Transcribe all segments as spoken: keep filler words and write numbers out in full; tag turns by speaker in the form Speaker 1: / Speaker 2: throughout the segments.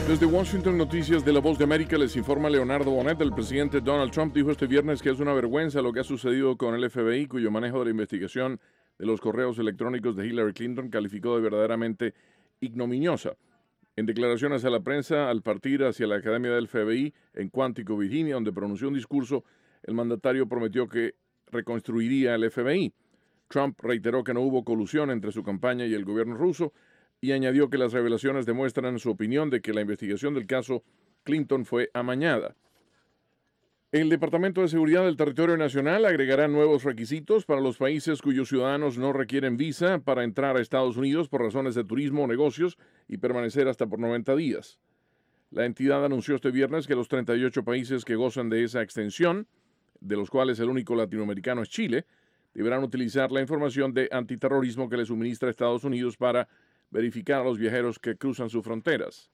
Speaker 1: Desde Washington, Noticias de La Voz de América, les informa Leonardo Bonet. El presidente Donald Trump dijo este viernes que es una vergüenza lo que ha sucedido con el F B I, cuyo manejo de la investigación de los correos electrónicos de Hillary Clinton calificó de verdaderamente ignominiosa. En declaraciones a la prensa, al partir hacia la Academia del F B I en Quantico, Virginia, donde pronunció un discurso, el mandatario prometió que reconstruiría el F B I. Trump reiteró que no hubo colusión entre su campaña y el gobierno ruso, y añadió que las revelaciones demuestran su opinión de que la investigación del caso Clinton fue amañada. El Departamento de Seguridad del Territorio Nacional agregará nuevos requisitos para los países cuyos ciudadanos no requieren visa para entrar a Estados Unidos por razones de turismo o negocios y permanecer hasta por noventa días. La entidad anunció este viernes que los treinta y ocho países que gozan de esa extensión, de los cuales el único latinoamericano es Chile, deberán utilizar la información de antiterrorismo que le suministra Estados Unidos para verificar a los viajeros que cruzan sus fronteras.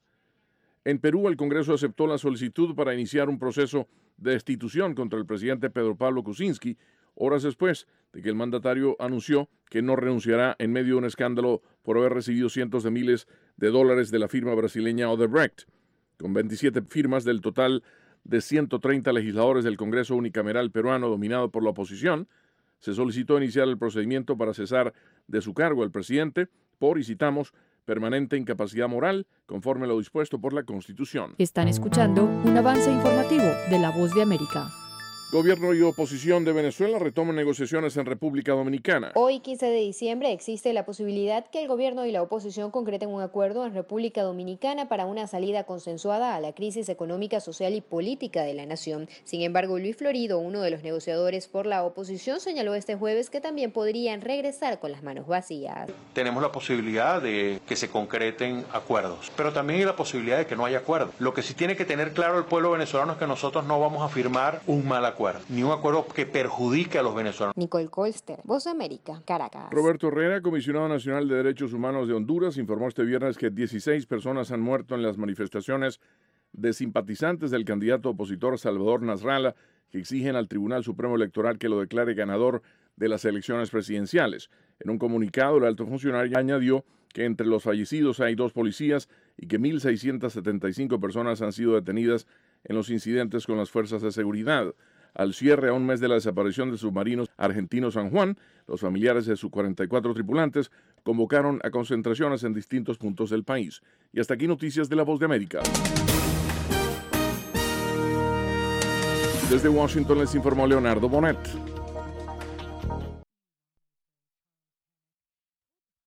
Speaker 1: En Perú, el Congreso aceptó la solicitud para iniciar un proceso de destitución contra el presidente Pedro Pablo Kuczynski, horas después de que el mandatario anunció que no renunciará en medio de un escándalo por haber recibido cientos de miles de dólares de la firma brasileña Odebrecht. Con veintisiete firmas del total de ciento treinta legisladores del Congreso unicameral peruano dominado por la oposición, se solicitó iniciar el procedimiento para cesar de su cargo al presidente por, y citamos, permanente incapacidad moral, conforme a lo dispuesto por la Constitución.
Speaker 2: Están escuchando un avance informativo de La Voz de América.
Speaker 1: Gobierno y oposición de Venezuela retoman negociaciones en República Dominicana.
Speaker 3: Hoy, quince de diciembre, existe la posibilidad que el gobierno y la oposición concreten un acuerdo en República Dominicana para una salida consensuada a la crisis económica, social y política de la nación. Sin embargo, Luis Florido, uno de los negociadores por la oposición, señaló este jueves que también podrían regresar con las manos vacías.
Speaker 4: Tenemos la posibilidad de que se concreten acuerdos, pero también hay la posibilidad de que no haya acuerdo. Lo que sí tiene que tener claro el pueblo venezolano es que nosotros no vamos a firmar un mal acuerdo. Ni un acuerdo que perjudique a los venezolanos.
Speaker 3: Nicole Colster, Voz de América, Caracas.
Speaker 1: Roberto Herrera, comisionado nacional de Derechos Humanos de Honduras, informó este viernes que dieciséis personas han muerto en las manifestaciones de simpatizantes del candidato opositor Salvador Nasralla, que exigen al Tribunal Supremo Electoral que lo declare ganador de las elecciones presidenciales. En un comunicado, el alto funcionario añadió que entre los fallecidos hay dos policías y que mil seiscientas setenta y cinco personas han sido detenidas en los incidentes con las fuerzas de seguridad. Al cierre a un mes de la desaparición del submarino argentino San Juan, los familiares de sus cuarenta y cuatro tripulantes convocaron a concentraciones en distintos puntos del país. Y hasta aquí noticias de La Voz de América. Desde Washington les informó Leonardo Bonet.